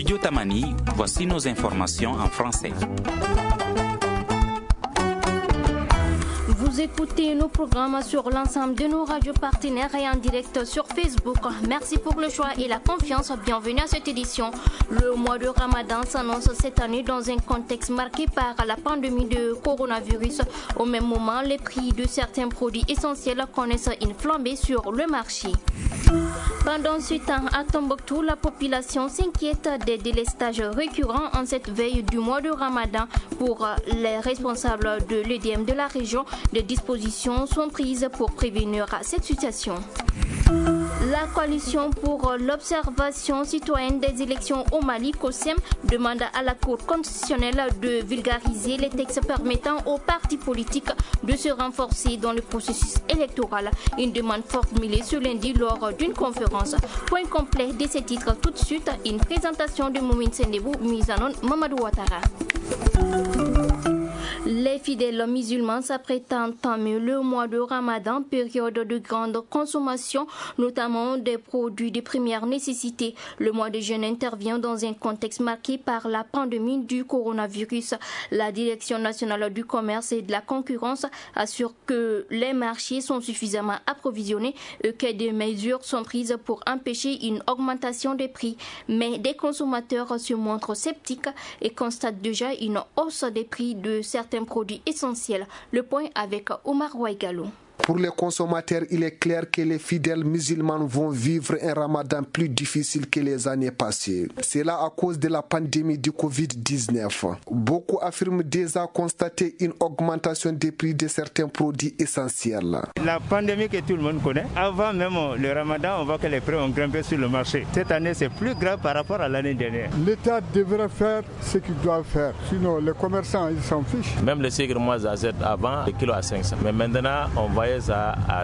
Studio Tamani, voici nos informations en français. Vous écoutez nos programmes sur l'ensemble de nos radios partenaires et en direct sur Facebook. Merci pour le choix et la confiance. Bienvenue à cette édition. Le mois de Ramadan s'annonce cette année dans un contexte marqué par la pandémie de coronavirus. Au même moment, les prix de certains produits essentiels connaissent une flambée sur le marché. Pendant ce temps, à Tombouctou, la population s'inquiète des délestages récurrents en cette veille du mois de Ramadan. Pour les responsables de l'EDM de la région, des dispositions sont prises pour prévenir cette situation. La coalition pour l'observation citoyenne des élections au Mali, COSEM, demande à la Cour constitutionnelle de vulgariser les textes permettant aux partis politiques de se renforcer dans le processus électoral. Une demande formulée ce lundi lors d'une conférence. Point complet de ces titres tout de suite, une présentation de Moumine Sendebou, mise en onde Mamadou Ouattara. Les fidèles musulmans s'apprêtent à entamer le mois de Ramadan, période de grande consommation, notamment des produits de première nécessité. Le mois de jeûne intervient dans un contexte marqué par la pandémie du coronavirus. La Direction nationale du commerce et de la concurrence assure que les marchés sont suffisamment approvisionnés et que des mesures sont prises pour empêcher une augmentation des prix. Mais des consommateurs se montrent sceptiques et constatent déjà une hausse des prix de certains produits essentiels. Le point avec Omar Ouaïgalou. Pour les consommateurs, il est clair que les fidèles musulmans vont vivre un ramadan plus difficile que les années passées. C'est là à cause de la pandémie du Covid-19. Beaucoup affirment déjà constater une augmentation des prix de certains produits essentiels. La pandémie que tout le monde connaît, avant même le ramadan, on voit que les prix ont grimpé sur le marché. Cette année, c'est plus grave par rapport à l'année dernière. L'État devrait faire ce qu'il doit faire. Sinon, les commerçants, ils s'en fichent. Même le sucre, moi, j'achète avant le kilo à 500. Mais maintenant, on voyait ça à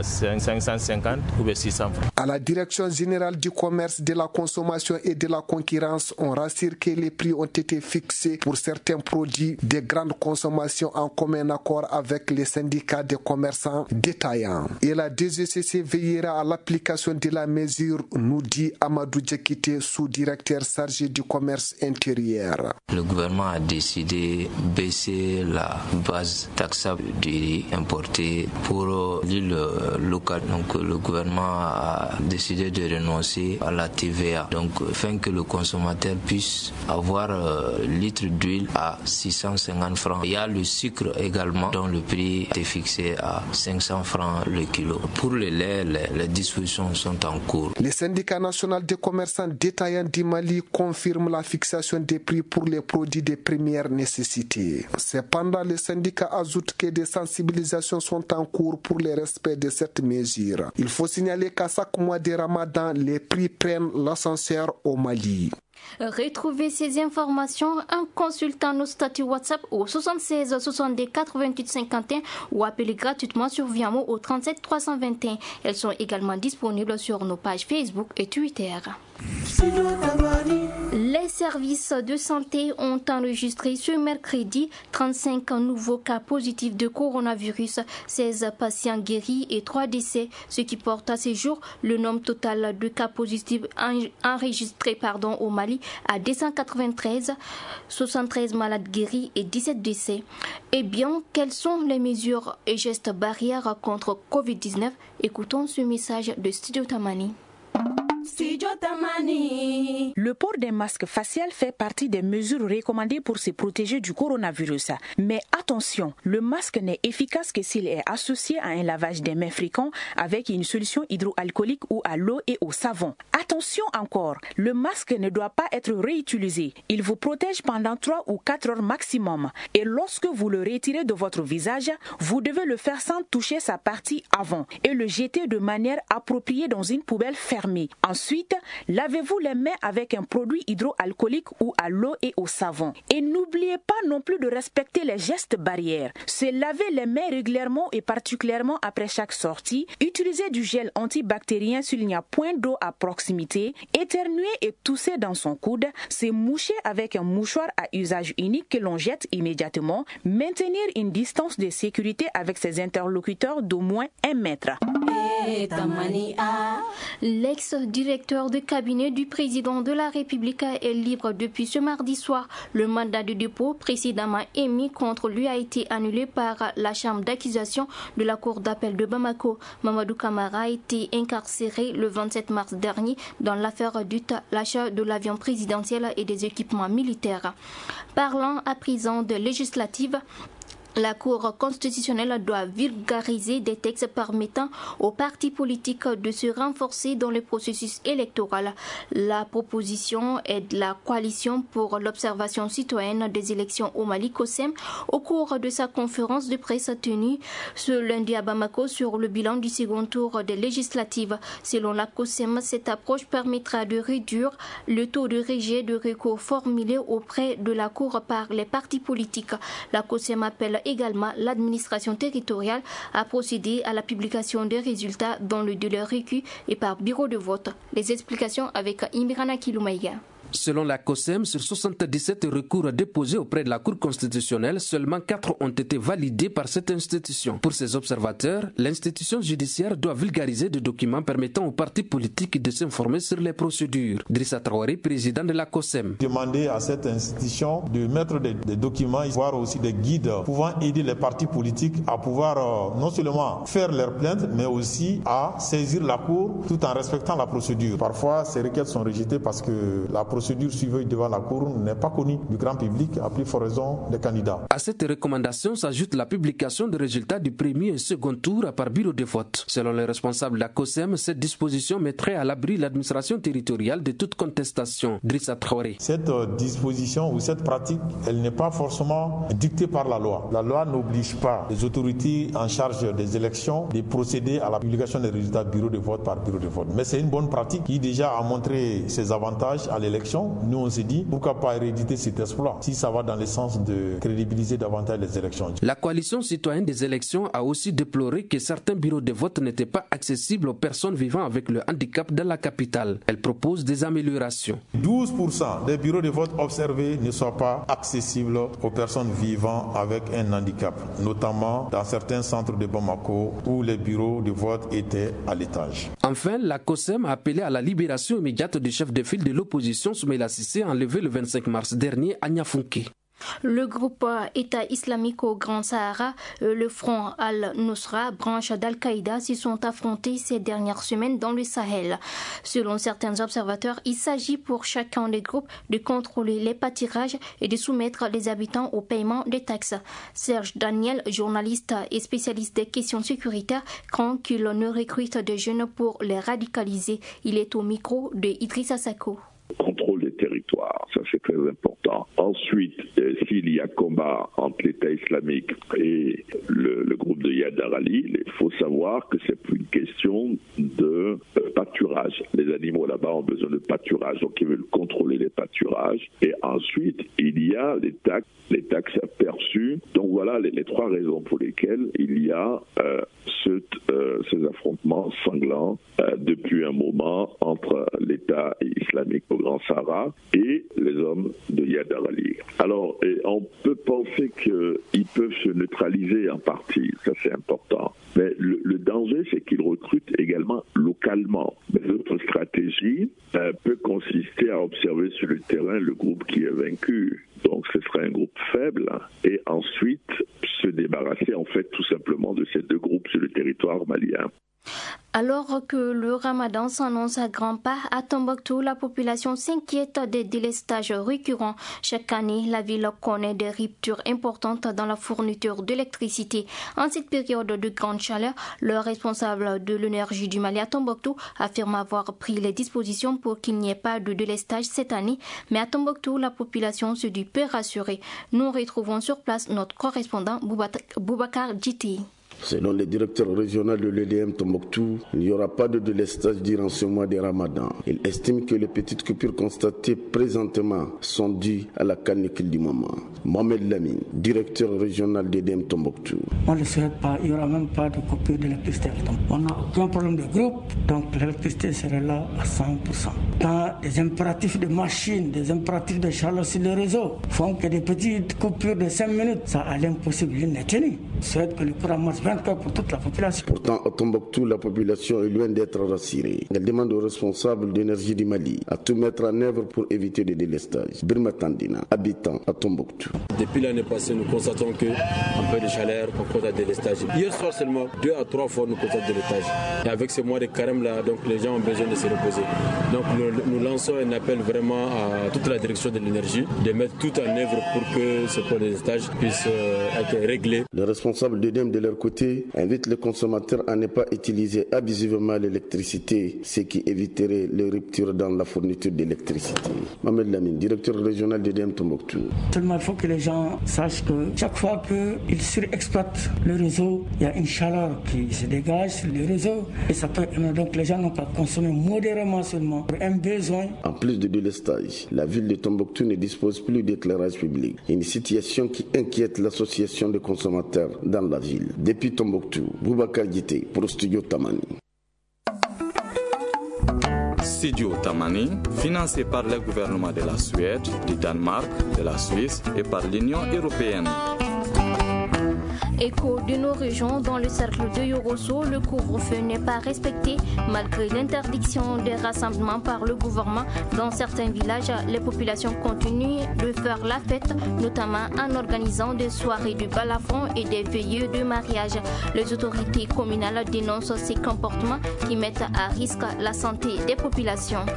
550 ou 600 francs. À la Direction générale du commerce, de la consommation et de la concurrence, on rassure que les prix ont été fixés pour certains produits de grande consommation en commun accord avec les syndicats des commerçants détaillants. Et la DGCC veillera à l'application de la mesure, nous dit Amadou Djekite, sous-directeur chargé du commerce intérieur. Le gouvernement a décidé de baisser la base taxable du riz importé pour l'île locale. Donc le gouvernement a décidé de renoncer à la TVA, donc afin que le consommateur puisse avoir litre d'huile à 650 francs. Il y a le sucre également dont le prix est fixé à 500 francs le kilo. Pour le lait, les dispositions sont en cours. Le syndicat national des commerçants détaillants du Mali confirme la fixation des prix pour les produits de première nécessité. Cependant, le syndicat ajoute que des sensibilisations sont en cours pour le respect de cette mesure. Il faut signaler qu'à chaque mois de Ramadan, les prix prennent l'ascenseur au Mali. Retrouvez ces informations en consultant nos statuts WhatsApp au 76 62 88 51 ou appelez gratuitement sur Viamo au 37 321. Elles sont également disponibles sur nos pages Facebook et Twitter. Les services de santé ont enregistré ce mercredi 35 nouveaux cas positifs de coronavirus, 16 patients guéris et 3 décès, ce qui porte à ce jour le nombre total de cas positifs enregistrés au Mali à 293, 73 malades guéris et 17 décès. Eh bien, quelles sont les mesures et gestes barrières contre Covid-19? Écoutons ce message de Studio Tamani. Le port d'un masque facial fait partie des mesures recommandées pour se protéger du coronavirus. Mais attention, le masque n'est efficace que s'il est associé à un lavage des mains fréquent avec une solution hydroalcoolique ou à l'eau et au savon. Attention encore, le masque ne doit pas être réutilisé. Il vous protège pendant 3 ou 4 heures maximum. Et lorsque vous le retirez de votre visage, vous devez le faire sans toucher sa partie avant et le jeter de manière appropriée dans une poubelle fermée. Ensuite, lavez-vous les mains avec un produit hydroalcoolique ou à l'eau et au savon. Et n'oubliez pas non plus de respecter les gestes barrières. Se laver les mains régulièrement et particulièrement après chaque sortie. Utiliser du gel antibactérien s'il n'y a point d'eau à proximité. Éternuer et tousser dans son coude. Se moucher avec un mouchoir à usage unique que l'on jette immédiatement. Maintenir une distance de sécurité avec ses interlocuteurs d'au moins 1 mètre. L'ex-directeur de cabinet du président de la République est libre depuis ce mardi soir. Le mandat de dépôt précédemment émis contre lui a été annulé par la chambre d'accusation de la cour d'appel de Bamako. Mamadou Camara a été incarcéré le 27 mars dernier dans l'affaire du l'achat de l'avion présidentiel et des équipements militaires. Parlant à présent de législative, la Cour constitutionnelle doit vulgariser des textes permettant aux partis politiques de se renforcer dans le processus électoral. La proposition est de la coalition pour l'observation citoyenne des élections au Mali, COSEM, au cours de sa conférence de presse tenue ce lundi à Bamako sur le bilan du second tour des législatives. Selon la COSEM, cette approche permettra de réduire le taux de rejet de recours formulé auprès de la Cour par les partis politiques. La COSEM appelle également l'administration territoriale à procéder à la publication des résultats dans le délai requis et par bureau de vote. Les explications avec Imrana Kiloumaïga. Selon la COSEM, sur 77 recours déposés auprès de la Cour constitutionnelle, seulement 4 ont été validés par cette institution. Pour ces observateurs, l'institution judiciaire doit vulgariser des documents permettant aux partis politiques de s'informer sur les procédures. Drissa Traoré, président de la COSEM. Demander à cette institution de mettre des documents, voire aussi des guides pouvant aider les partis politiques à pouvoir non seulement faire leurs plaintes, mais aussi à saisir la Cour tout en respectant la procédure. Parfois, ces requêtes sont rejetées parce que la procédure suivie devant la Cour n'est pas connue du grand public, à plus forte raison des candidats. À cette recommandation s'ajoute la publication des résultats du premier et second tour par bureau de vote. Selon les responsables de la COSEM, cette disposition mettrait à l'abri l'administration territoriale de toute contestation. Drissa Traoré. Cette disposition ou cette pratique, elle n'est pas forcément dictée par la loi. La loi n'oblige pas les autorités en charge des élections de procéder à la publication des résultats bureau de vote par bureau de vote. Mais c'est une bonne pratique qui déjà a montré ses avantages à l'élection. Nous, on s'est dit, pourquoi pas héréditer cet exploit si ça va dans le sens de crédibiliser davantage les élections. La coalition citoyenne des élections a aussi déploré que certains bureaux de vote n'étaient pas accessibles aux personnes vivant avec le handicap dans la capitale. Elle propose des améliorations. 12% des bureaux de vote observés ne sont pas accessibles aux personnes vivant avec un handicap, notamment dans certains centres de Bamako où les bureaux de vote étaient à l'étage. Enfin, la COSEM a appelé à la libération immédiate du chef de file de l'opposition Soumaïla Cissé, enlevé le 25 mars dernier à Niafunké. Le groupe État islamique au Grand Sahara, le Front Al-Nusra, branche d'Al-Qaïda, s'y sont affrontés ces dernières semaines dans le Sahel. Selon certains observateurs, il s'agit pour chacun des groupes de contrôler les pâturages et de soumettre les habitants au paiement des taxes. Serge Daniel, journaliste et spécialiste des questions sécuritaires, craint qu'il ne recrute des jeunes pour les radicaliser. Il est au micro de Idrissa Sako. Contrôle des territoires, ça c'est très important. Ensuite, s'il y a combat entre l'État islamique et le groupe de Yadar Ali, il faut savoir que c'est une question de pâturage. Les animaux là-bas ont besoin de pâturage, donc ils veulent contrôler les pâturages. Et ensuite, il y a les taxes perçues. Donc voilà les trois raisons pour lesquelles il y a ces affrontements sanglants depuis un moment entre l'État islamique au Grand Sahara et les hommes de Yadar Ali. Alors, on peut penser qu'ils peuvent se neutraliser en partie, ça c'est important. Mais le danger, c'est qu'ils recrutent également localement. Mais notre stratégie peut consister à observer sur le terrain le groupe qui est vaincu. Donc ce serait un groupe faible et ensuite se débarrasser en fait tout simplement de ces deux groupes sur le territoire malien. Alors que le ramadan s'annonce à grands pas, à Tombouctou, la population s'inquiète des délestages récurrents. Chaque année, la ville connaît des ruptures importantes dans la fourniture d'électricité. En cette période de grande chaleur, le responsable de l'énergie du Mali à Tombouctou affirme avoir pris les dispositions pour qu'il n'y ait pas de délestage cette année. Mais à Tombouctou, la population se dit peu rassurée. Nous retrouvons sur place notre correspondant Boubacar Djiti. Selon le directeur régional de l'EDM Tombouctou, il n'y aura pas de délestage durant ce mois de Ramadan. Il estime que les petites coupures constatées présentement sont dues à la canicule du moment. Mohamed Lamine, directeur régional d'EDM Tombouctou. On ne le souhaite pas, il n'y aura même pas de coupure d'électricité. On n'a aucun problème de groupe, donc l'électricité sera là à 100%. Quand des impératifs de machines, des impératifs de chaleur sur le réseau font que des petites coupures de 5 minutes, ça à l'impossible n'est tenu. souhaite que le Coran marche 24 pour toute la population. Pourtant, à Tombouctou, la population est loin d'être rassurée. Elle demande aux responsables d'énergie du Mali à tout mettre en œuvre pour éviter le délestage. Birma Tandina, habitant à Tombouctou. Depuis l'année passée, nous constatons qu'un peu de chaleur, on constate des délestages. Hier soir seulement, 2 à 3 fois, nous constatons des délestages. Et avec ce mois de carême là, donc les gens ont besoin de se reposer. Donc nous lançons un appel vraiment à toute la direction de l'énergie de mettre tout en œuvre pour que ce point de délestage puisse être réglé. Les responsables d'EDEM de leur côté invitent les consommateurs à ne pas utiliser abusivement l'électricité, ce qui éviterait les ruptures dans la fourniture d'électricité. Mohamed Lamine, directeur régional d'EDEM Tombouctou. Seulement il faut que les gens sachent que chaque fois qu'ils surexploitent le réseau, il y a une chaleur qui se dégage sur le réseau et ça peut, donc les gens n'ont qu'à consommer modérément seulement pour un besoin. En plus de délestage, la ville de Tombouctou ne dispose plus d'éclairage public. Une situation qui inquiète l'association de consommateurs dans la ville. Depuis Tombouctou, Boubacar Guité pour Studio Tamani. Studio Tamani, financé par le gouvernement de la Suède, du Danemark, de la Suisse et par l'Union européenne. Écho de nos régions, dans le cercle de Yorosso, le couvre-feu n'est pas respecté malgré l'interdiction des rassemblements par le gouvernement. Dans certains villages, les populations continuent de faire la fête, notamment en organisant des soirées de balafon et des veillées de mariage. Les autorités communales dénoncent ces comportements qui mettent à risque la santé des populations.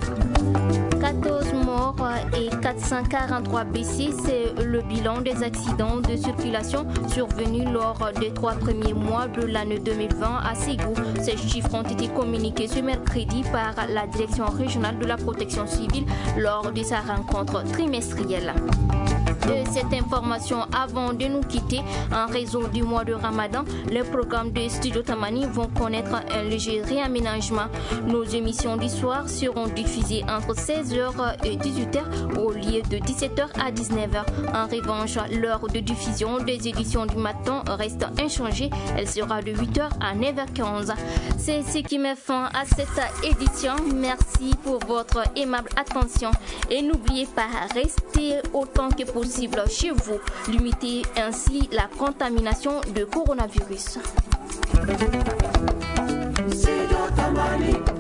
14 morts et 443 blessés, c'est le bilan des accidents de circulation survenus lors des 3 premiers mois de l'année 2020 à Ségou. Ces chiffres ont été communiqués ce mercredi par la Direction régionale de la protection civile lors de sa rencontre trimestrielle. De cette information, avant de nous quitter, en raison du mois de Ramadan, les programmes de Studio Tamani vont connaître un léger réaménagement. Nos émissions du soir seront diffusées entre 16h et 18h au lieu de 17h à 19h. En revanche, l'heure de diffusion des éditions du matin reste inchangée. Elle sera de 8h à 9h15. C'est ce qui met fin à cette édition. Merci pour votre aimable attention et n'oubliez pas, restez autant que possible chez vous, limitez ainsi la contamination de coronavirus.